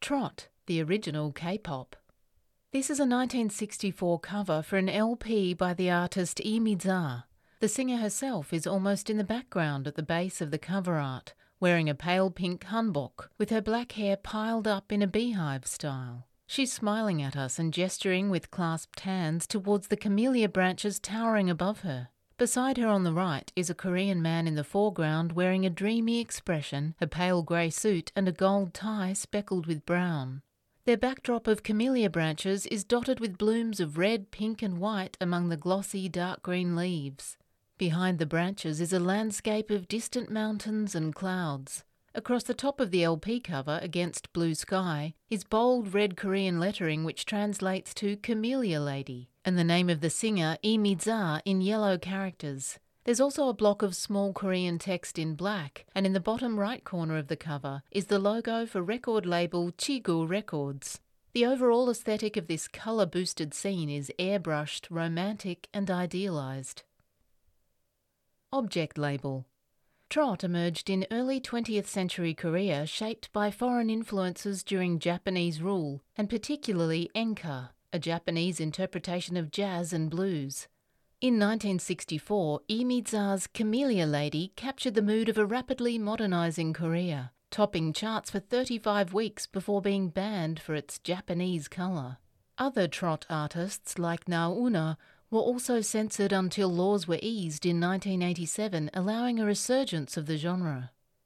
Trot, the original K-pop. This is a 1964 cover for an LP by the artist Lee Mi-za. The singer herself is almost in the background at the base of the cover art, wearing a pale pink hanbok with her black hair piled up in a beehive style. She's smiling at us and gesturing with clasped hands towards the camellia branches towering above her. Beside her on the right is a Korean man in the foreground wearing a dreamy expression, a pale grey suit and a gold tie speckled with brown. Their backdrop of camellia branches is dotted with blooms of red, pink and white among the glossy dark green leaves. Behind the branches is a landscape of distant mountains and clouds. Across the top of the LP cover, against blue sky, is bold red Korean lettering which translates to Camellia Lady, and the name of the singer, Lee Mi-za, in yellow characters. There's also a block of small Korean text in black, and in the bottom right corner of the cover is the logo for record label Chigu Records. The overall aesthetic of this colour-boosted scene is airbrushed, romantic and idealised. Object label. Trot emerged in early 20th century Korea, shaped by foreign influences during Japanese rule, and particularly enka, a Japanese interpretation of jazz and blues. In 1964, Lee Mi-za's Camellia Lady captured the mood of a rapidly modernising Korea, topping charts for 35 weeks before being banned for its Japanese colour. Other Trot artists like Na Una were also censored until laws were eased in 1987, allowing a resurgence of the genre.